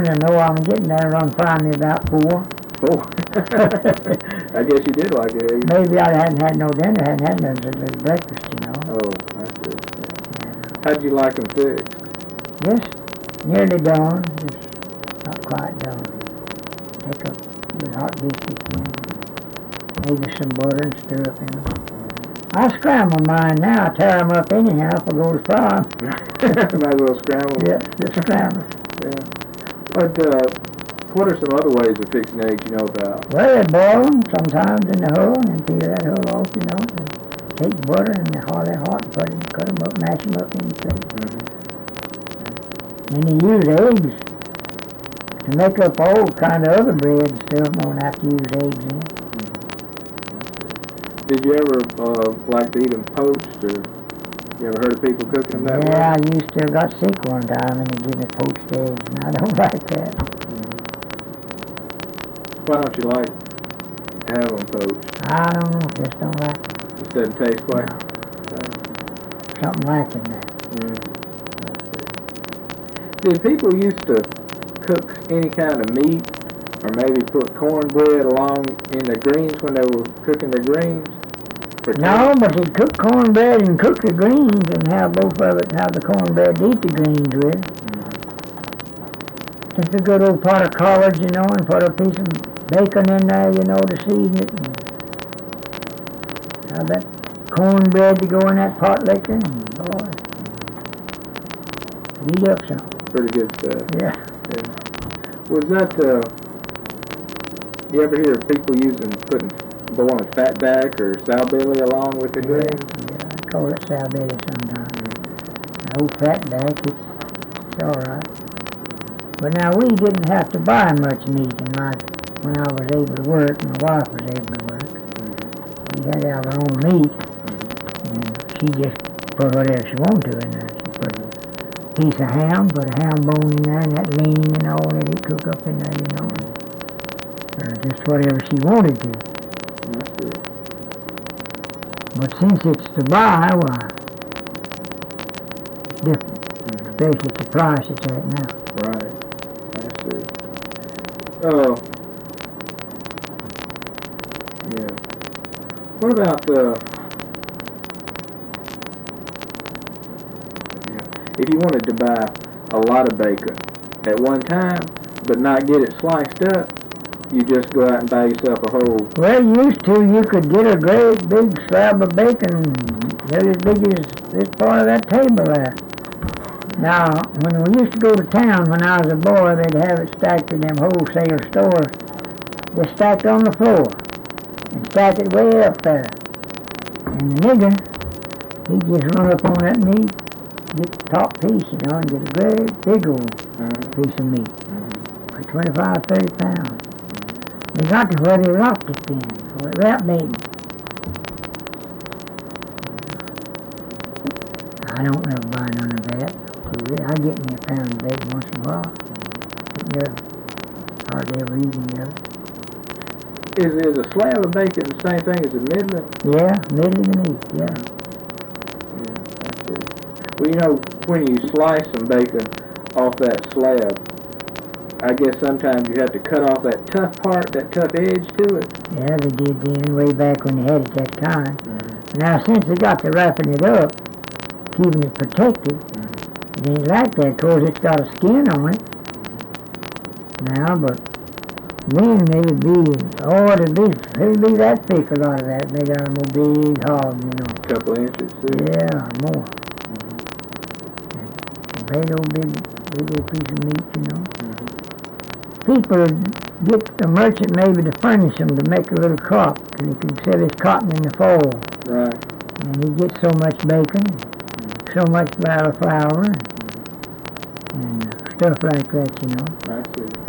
I know I'm getting there, run find me about 4. Oh, I guess you did like eggs. Maybe I hadn't had no dinner, hadn't had no breakfast, you know. Oh, I see. Yeah. How'd you like them fixed? Just nearly done, just not quite done. Take a good hot biscuit and maybe some butter and stir up in them. I scramble mine now. I tear them up anyhow if I go to fry them. Might as well scramble. Yeah, just scramble. Yeah. But what are some other ways of fixing eggs you know about? Well, they boil them sometimes in the hull and peel that hull off, you know. And take butter and they're hot, put it, cut them up, mash them up in the plate. And you use eggs to make up all kind of other bread and stuff. Won't have to use eggs in. Did you ever like to eat them poached, or you ever heard of people cooking them that way? Yeah, I used to. Got sick one time and they gave me poached eggs, and I don't like that. Why don't you like to have them poached? I don't know. Just don't like it. Just doesn't taste quite. Something lacking there. Did people used to cook any kind of meat, or maybe put cornbread along in the greens when they were cooking the greens? No, but he'd cook cornbread and cook the greens and have both of it and have the cornbread to eat the greens with. Just a good old pot of collard, you know, and put a piece of bacon in there, you know, to season it. And have that cornbread to go in that pot liquor, and boy, eat up some. Pretty good stuff. Yeah. Was that, you ever hear of people boiling fatback or sowbelly along with the greens? Yeah, I call it sowbelly sometimes. The old fatback, it's all right. But now we didn't have to buy much meat in life when I was able to work, my wife was able to work. We had our own meat, and she just put whatever she wanted to in there. She put a piece of ham, put a ham bone in there, and that lean and all that it cook up in there, you know, or just whatever she wanted to. But since it's to buy, why, it's different, especially the price it's at now. Right, I see. Yeah. What about if you wanted to buy a lot of bacon at one time, but not get it sliced up, you just go out and buy yourself a whole... Well, used to, you could get a great big slab of bacon, as big as this part of that table there. Now, when we used to go to town when I was a boy, they'd have it stacked in them wholesale stores. Just stacked on the floor, and stacked it way up there. And the nigger, he'd just run up on that meat, get the top piece, you know, and get a great big old piece of meat for 25, 30 pounds. They got to where they wrapped it then, so it wrapped bacon. I don't ever buy none of that. I get me a pound of bacon once in a while. But never, hardly ever eat any of it. Is a slab of bacon the same thing as a middling? Yeah, middling meat, yeah. Yeah, I see. Well, you know, when you slice some bacon off that slab, I guess sometimes you have to cut off that tough part, that tough edge to it. Yeah, they did then, way back when they had it that time. Now, since they got to wrapping it up, keeping it protected, it ain't like that, because it's got a skin on it. Now, but then it'd be that thick, a lot of that. They got a big hog, you know. A couple inches, too. Yeah, or more. A big old piece of meat, you know. People get a merchant maybe to furnish them to make a little crop, because he can sell his cotton in the fall. Right. And he gets so much bacon, so much flour, and stuff like that, you know. I see.